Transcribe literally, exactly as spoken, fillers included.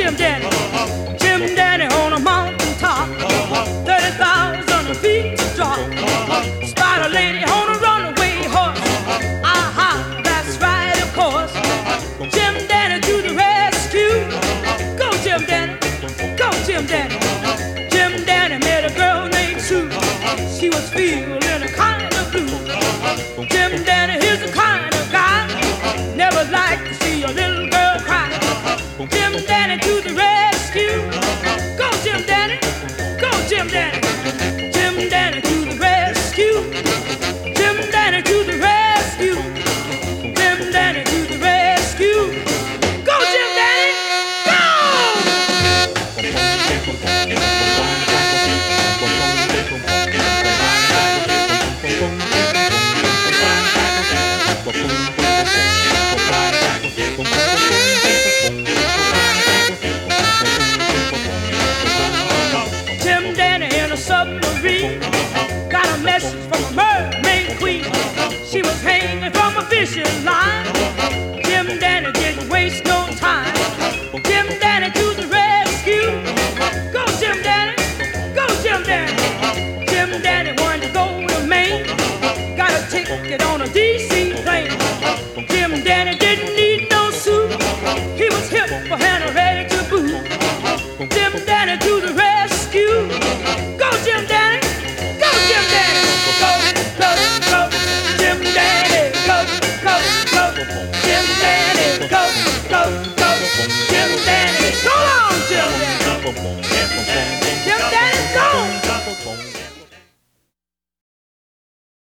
Jim Dandy. Jim Dandy on a mountain top, thirty thousand feet to drop. Spider lady on a runaway horse. Aha, that's right, of course. Jim Dandy to the rescue. Go Jim Dandy, go Jim Dandy. Jim Dandy met a girl named Sue. She was feeling a kind of blue. Jim Dandy is the kind of guy never like to see a little girl cry. Jim Dandy to the rescue. Go Jim Dandy, go Jim Dandy. Jim Dandy to the rescue. Jim Dandy to the rescue. Jim Dandy to the rescue. Go Jim Dandy, go! Jim Dandy in a submarine got a message from a mermaid queen. She was hanging from a fishing line. Jim Dandy didn't waste no time. Jim Dandy to the rescue. Go Jim Dandy, go Jim Dandy. Jim Dandy wanted to go to Maine. Got a ticket on a D C plane. Jim Dandy didn't need no suit. He was hip for hand and ready to boot. Jim Dandy to the rescue. Go Jim Dandy, go Jim Dandy. Go, go, go. Jim Dandy, go, go, go. Jim Dandy, go, go, go. Jim Dandy, so long, Jim Dandy. Jim Dandy's gone.